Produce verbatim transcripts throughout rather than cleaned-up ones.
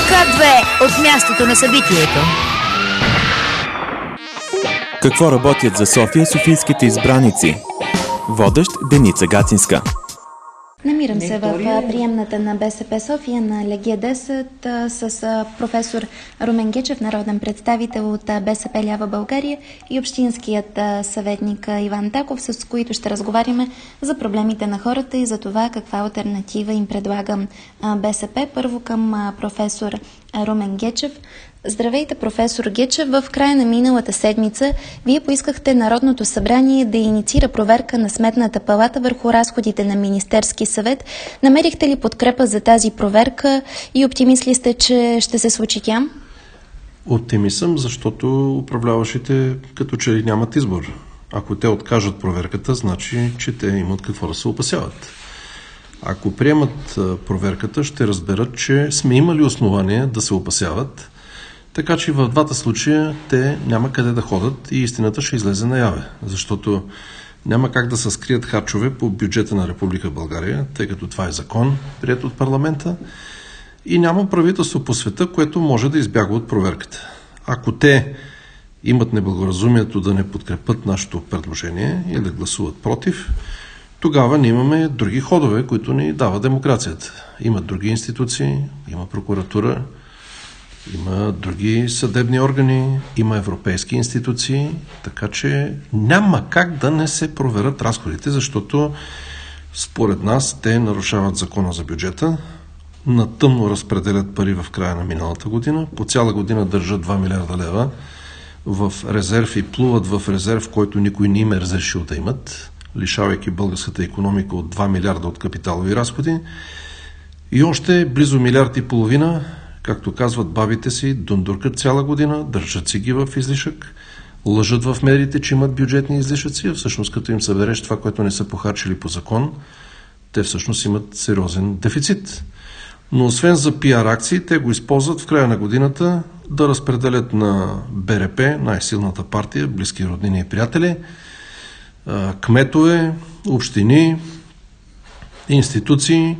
Кадре от мястото на събитието. Какво работят за София софийските избраници? Водещ Деница Гацинска. Намирам се в приемната на БСП София на Легия десет с професор Румен Гечев, народен представител от БСП Лява България, и общинският съветник Иван Таков, с които ще разговаряме за проблемите на хората и за това каква алтернатива им предлага БСП. Първо към професор Румен Гечев. Здравейте, професор Гечев. В края на миналата седмица Вие поискахте Народното събрание да инициира проверка на Сметната палата върху разходите на Министерски съвет. Намерихте ли подкрепа за тази проверка и оптимист ли сте, че ще се случи тя? Оптимист съм, защото управляващите като че ли нямат избор. Ако те откажат проверката, значи, че те имат какво да се опасяват. Ако приемат проверката, ще разберат, че сме имали основание да се опасяват. Така че в двата случая те няма къде да ходят и истината ще излезе наяве, защото няма как да се скрият харчове по бюджета на Република България, тъй като това е закон, приет от парламента, и няма правителство по света, което може да избягва от проверката. Ако те имат неблагоразумието да не подкрепят нашето предложение или да гласуват против, тогава ние имаме други ходове, които ни дава демокрацията. Има други институции, има прокуратура, има други съдебни органи, има европейски институции, така че няма как да не се проверят разходите, защото според нас те нарушават закона за бюджета, на тъмно разпределят пари в края на миналата година, по цяла година държат два милиарда лева в резерв и плуват в резерв, който никой не им е разрешил да имат, лишавайки българската икономика от два милиарда от капиталови разходи, и още близо милиард и половина, както казват бабите си, дундуркат цяла година, държат си ги в излишък, лъжат в медиите, че имат бюджетни излишъци, а всъщност като им събереш това, което не са похарчили по закон, те всъщност имат сериозен дефицит. Но освен за пиар акции, те го използват в края на годината да разпределят на БРП, най-силната партия, близки роднини и приятели, кметове, общини, институции.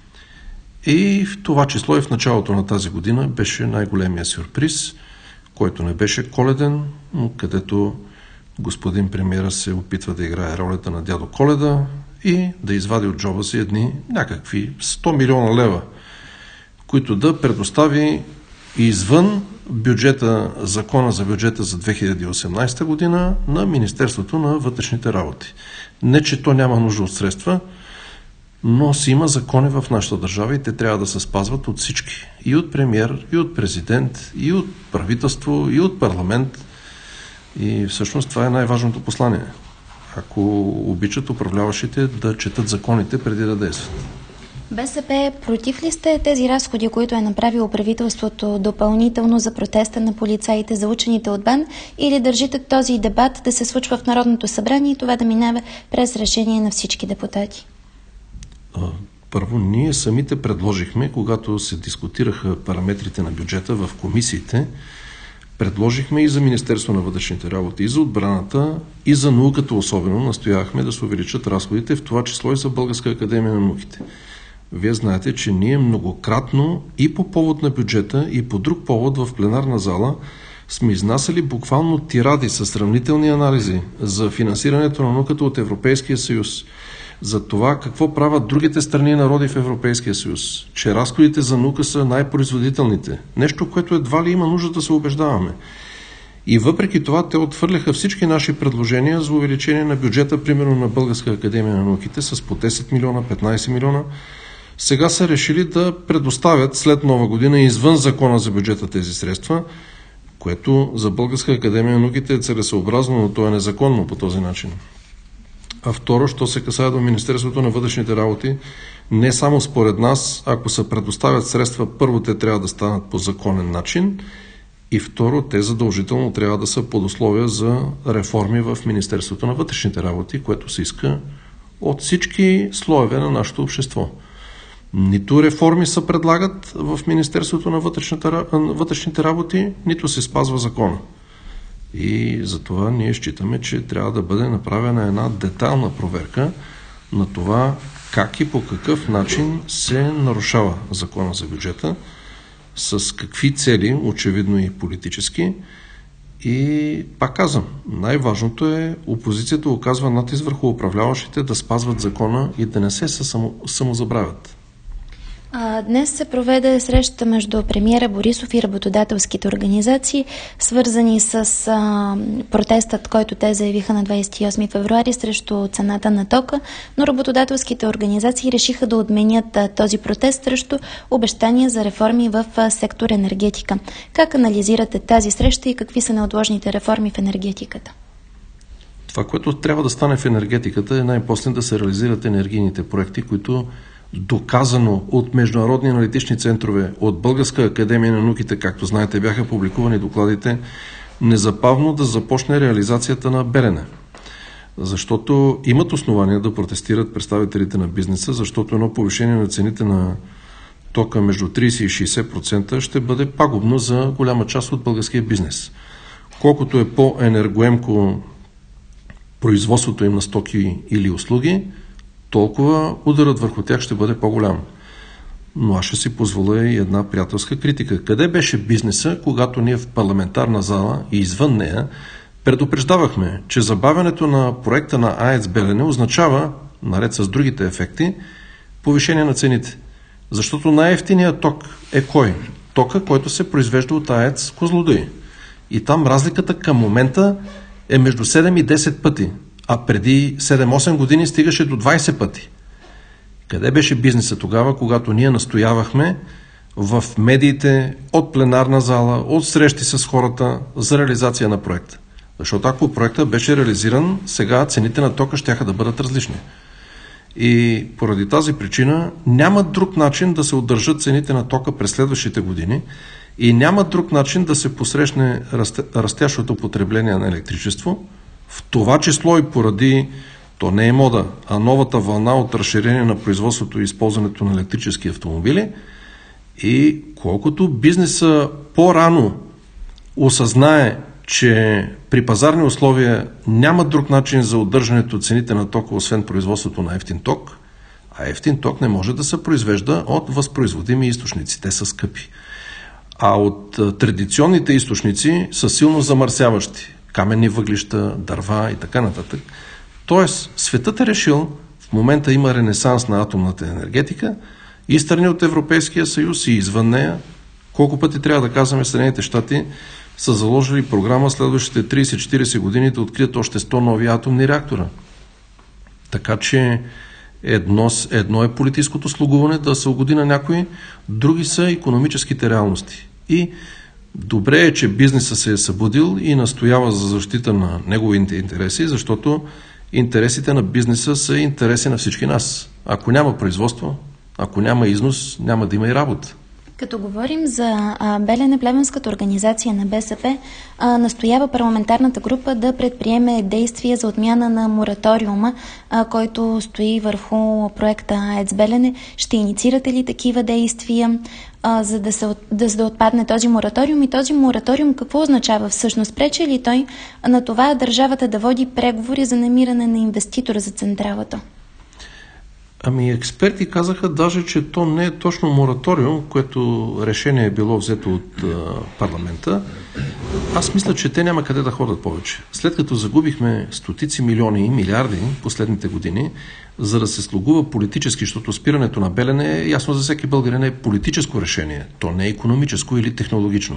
И в това число и в началото на тази година беше най-големия сюрприз, който не беше коледен, но където господин премиера се опитва да играе ролята на дядо Коледа и да извади от джоба си едни някакви сто милиона лева, които да предостави извън бюджета, закона за бюджета за две хиляди и осемнадесета година на Министерството на вътрешните работи. Не, че то няма нужда от средства, но си има закони в нашата държава и те трябва да се спазват от всички. И от премиер, и от президент, и от правителство, и от парламент. И всъщност това е най-важното послание. Ако обичат управляващите да четат законите преди да действат. БСП, против ли сте тези разходи, които е направило правителството допълнително за протеста на полицаите, за учените от БАН, или държите този дебат да се случва в Народното събрание и това да минава през решение на всички депутати? Първо, ние самите предложихме, когато се дискутираха параметрите на бюджета в комисиите, предложихме и за Министерство на вътрешните работи, и за отбраната, и за науката особено настояхме да се увеличат разходите, в това число и за Българска академия на науките. Вие знаете, че ние многократно и по повод на бюджета, и по друг повод в пленарна зала сме изнасяли буквално тиради със сравнителни анализи за финансирането на науката от Европейския съюз, за това какво правят другите страни и народи в Европейския съюз, че разходите за наука са най-производителните. Нещо, което едва ли има нужда да се убеждаваме. И въпреки това те отхвърляха всички наши предложения за увеличение на бюджета, примерно на Българска академия на науките, с по десет милиона, петнадесет милиона. Сега са решили да предоставят след нова година извън закона за бюджета тези средства, което за Българска академия на науките е целесъобразно, но то е незаконно по този начин. А второ, що се касае до Министерството на вътрешните работи, не само според нас, ако се предоставят средства, първо те трябва да станат по законен начин и второ, те задължително трябва да са под условия за реформи в Министерството на вътрешните работи, което се иска от всички слоеве на нашето общество. Нито реформи се предлагат в Министерството на вътрешните работи, нито се спазва закона. И затова ние считаме, че трябва да бъде направена една детайлна проверка на това как и по какъв начин се нарушава закона за бюджета, с какви цели, очевидно и политически. И пак казвам, най-важното е опозицията оказва натиск върху управляващите да спазват закона и да не се само, самозабравят. Днес се проведе среща между премиера Борисов и работодателските организации, свързани с а, протестът, който те заявиха на двадесет и осми февруари срещу цената на тока, но работодателските организации решиха да отменят а, този протест срещу обещания за реформи в а, сектор енергетика. Как анализирате тази среща и какви са неотложните реформи в енергетиката? Това, което трябва да стане в енергетиката, е най-после да се реализират енергийните проекти, които доказано от международни аналитични центрове, от Българска академия на науките, както знаете, бяха публикувани докладите, незабавно да започне реализацията на Белене. Защото имат основания да протестират представителите на бизнеса, защото едно повишение на цените на тока между тридесет и шейсет процента ще бъде пагубно за голяма част от българския бизнес. Колкото е по-енергоемко производството им на стоки или услуги, толкова ударът върху тях ще бъде по-голям. Но аз ще си позволя и една приятелска критика. Къде беше бизнеса, когато ние в парламентарна зала и извън нея предупреждавахме, че забавянето на проекта на АЕЦ Белене означава, наред с другите ефекти, повишение на цените. Защото най-евтиният ток е кой? Тока, който се произвежда от АЕЦ Козлодуй. И там разликата към момента е между седем и десет пъти. А преди седем-осем години стигаше до двадесет пъти. Къде беше бизнеса тогава, когато ние настоявахме в медиите, от пленарна зала, от срещи с хората за реализация на проекта? Защото ако проектът беше реализиран, сега цените на тока щяха да бъдат различни. И поради тази причина няма друг начин да се удържат цените на тока през следващите години и няма друг начин да се посрещне растящото потребление на електричество, в това число и поради, то не е мода, а новата вълна от разширение на производството и използването на електрически автомобили. И колкото бизнеса по-рано осъзнае, че при пазарни условия няма друг начин за удържането цените на тока, освен производството на ефтин ток, а ефтин ток не може да се произвежда от възпроизводими източници. Те са скъпи. А от традиционните източници са силно замърсяващи. Каменни въглища, дърва и така нататък. Тоест, светът е решил, в момента има ренесанс на атомната енергетика и страни от Европейския съюз и извън нея, колко пъти трябва да казваме, Съединените щати са заложили програма следващите тридесет-четиридесет години да открият още сто нови атомни реактора. Така че едно, едно е политическото слугуване да се угоди на някои, други са икономическите реалности. И добре е, че бизнесът се е събудил и настоява за защита на неговите интереси, защото интересите на бизнеса са интереси на всички нас. Ако няма производство, ако няма износ, няма да има и работа. Като говорим за а, Белене, плевенската организация на БСП а, настоява парламентарната група да предприеме действия за отмяна на мораториума, а, който стои върху проекта АЕЦ Белене. Ще инициирате ли такива действия, а, за да, се, да, за да отпадне този мораториум? И този мораториум какво означава всъщност? Пречи ли той на това държавата да води преговори за намиране на инвеститора за централата? Ами експерти казаха даже, че то не е точно мораториум, което решение е било взето от а, парламента. Аз мисля, че те няма къде да ходят повече. След като загубихме стотици милиони и милиарди последните години, за да се слугува политически, защото спирането на Белене е ясно за всеки българин, е политическо решение. То не е икономическо или технологично.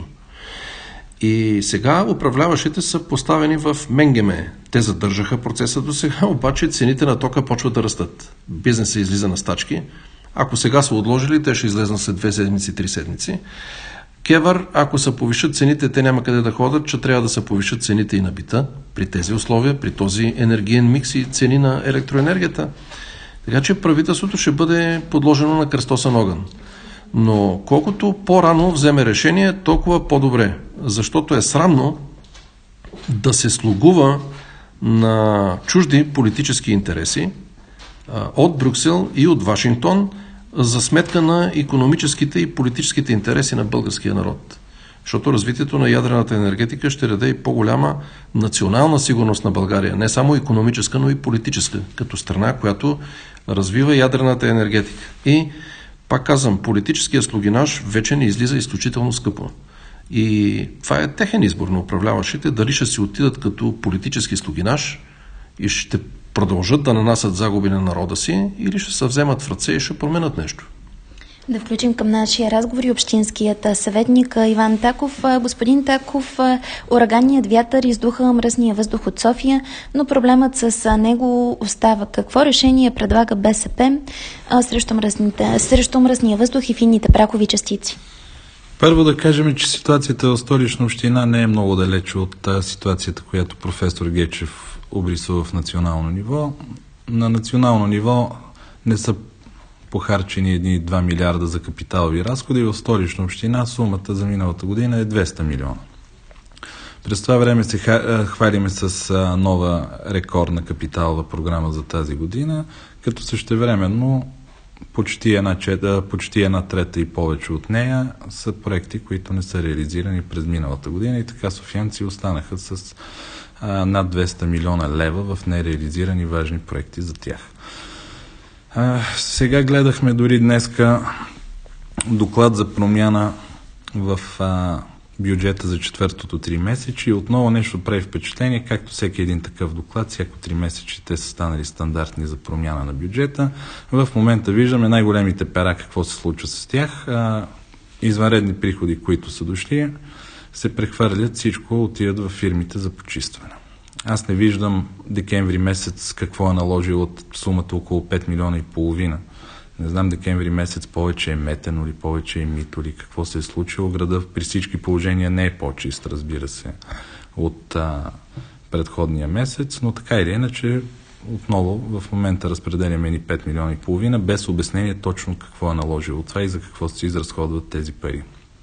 И сега управляващите са поставени в менгеме. Те задържаха процеса до сега, обаче цените на тока почват да растат. Бизнесът излиза на стачки. Ако сега са отложили, те ще излезнат след две седмици, три седмици. Кевър, ако се повишат цените, те няма къде да ходят, че трябва да се повишат цените и на бита при тези условия, при този енергиен микс и цени на електроенергията. Така че правителството ще бъде подложено на кръстосен огън. Но колкото по-рано вземе решение, толкова по-добре. Защото е срамно да се слугува на чужди политически интереси а, от Брюксел и от Вашингтон за сметка на икономическите и политическите интереси на българския народ. Защото развитието на ядрената енергетика ще даде и по-голяма национална сигурност на България. Не само икономическа, но и политическа, като страна, която развива ядрената енергетика. И Пак казвам, политическия слугинаж вече не излиза изключително скъпо. И това е техен избор на управляващите, дали ще си отидат като политически слугинаж и ще продължат да нанасят загуби на народа си, или ще се вземат в ръце и ще променят нещо. Да включим към нашия разговор и общинският съветник Иван Таков. Господин Таков, ураганният вятър издуха мръсния въздух от София, но проблемът с него остава. Какво решение предлага БСП срещу, мръсните, срещу мръсния въздух и финните прахови частици? Първо да кажем, че ситуацията в Столична община не е много далече от ситуацията, която професор Гечев обрисува в национално ниво. На национално ниво не са похарчени едни два милиарда за капиталови разходи. В Столична община сумата за миналата година е двеста милиона. През това време се хвалиме с нова рекордна капиталова програма за тази година, като същевременно почти една, почти една трета и повече от нея са проекти, които не са реализирани през миналата година, и така софиянци останаха с а, над двеста милиона лева в нереализирани важни проекти за тях. А, сега гледахме дори днеска доклад за промяна в а, бюджета за четвъртото три месече и отново нещо прави впечатление, както всеки един такъв доклад, всяко три месече те са станали стандартни за промяна на бюджета. В момента виждаме най-големите пера, какво се случва с тях. А, извънредни приходи, които са дошли, се прехвърлят, всичко отиват в фирмите за почистване. Аз не виждам декември месец какво е наложил от сумата около пет милиона и половина. Не знам декември месец повече е метено или повече е мито или какво се е случило. Града при всички положения не е по-чист, разбира се, от а, предходния месец, но така или иначе отново в момента разпределяме ни пет милиона и половина без обяснение точно какво е наложило това и за какво се изразходват тези пари.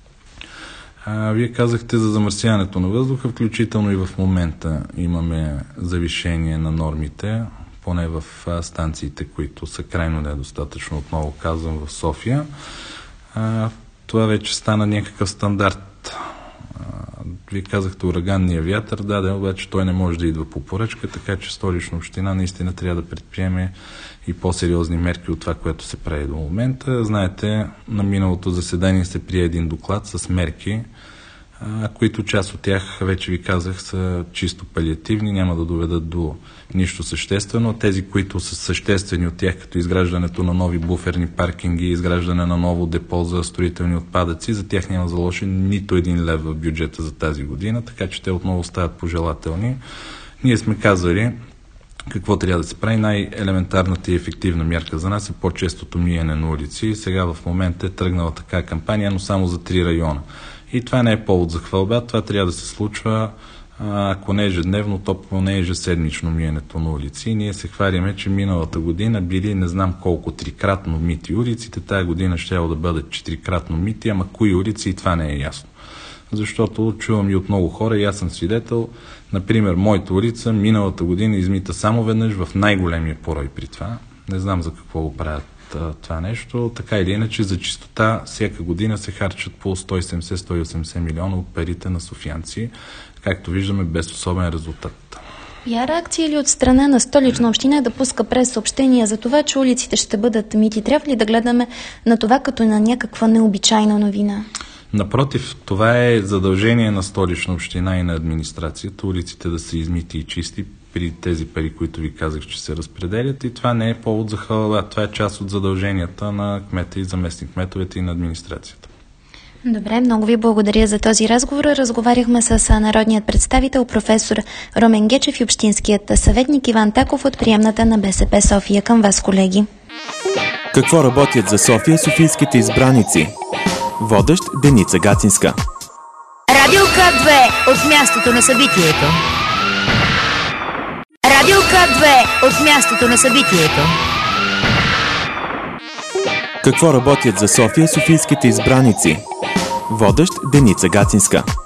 А, вие казахте за замърсяването на въздуха, включително и в момента имаме завишение на нормите, поне в а, станциите, които са крайно недостатъчно, отново казвам, в София. А, това вече стана някакъв стандарт. А, вие казахте ураганния вятър, да, да, обаче той не може да идва по поръчка, така че Столична община наистина трябва да предприеме и по-сериозни мерки от това, което се прави до момента. Знаете, на миналото заседание се прие един доклад с мерки, а, които част от тях, вече ви казах, са чисто палиативни, няма да доведат до нищо съществено. Тези, които са съществени от тях, като изграждането на нови буферни паркинги, изграждане на ново депо за строителни отпадъци, за тях няма заложен нито един лев в бюджета за тази година, така че те отново стават пожелателни. Ние сме казали какво трябва да се прави. Най-елементарната и ефективна мярка за нас е по-честото миене на улици. Сега в момента е тръгнала така кампания, но само за три района. И това не е повод за хвалба, това трябва да се случва, ако не ежедневно, то поне ежеседмично миенето на улици. И ние се хвалиме, че миналата година били не знам колко трикратно мити улиците, тая година ще да бъдат четирикратно мити, ама кои улици и това не е ясно. Защото чувам и от много хора, и аз съм свидетел, например, моята улица миналата година измита само веднъж в най-големия порой при това. Не знам за какво го правят това нещо. Така или иначе, за чистота всяка година се харчат по сто и седемдесет до сто и осемдесет милиона от парите на софиянци, както виждаме, без особен резултат. Я реакция ли от страна на Столична община да пуска през съобщения за това, че улиците ще бъдат мити? Трябва ли да гледаме на това като на някаква необичайна новина? Напротив, това е задължение на Столична община и на администрацията, улиците да са измити и чисти при тези пари, които ви казах, че се разпределят, и това не е повод за хвалба. Това е част от задълженията на кмета и заместник-кметовете и на администрацията. Добре, много ви благодаря за този разговор. Разговаряхме с народният представител професор Румен Гечев и общинският съветник Иван Таков от приемната на БСП София. Към вас, колеги. Какво работят за София софийските избраници? Водещ Деница Гацинска. Радио К две от мястото на събитието. Радио К две от мястото на събитието. Какво работят за София софийските избраници? Водещ Деница Гацинска.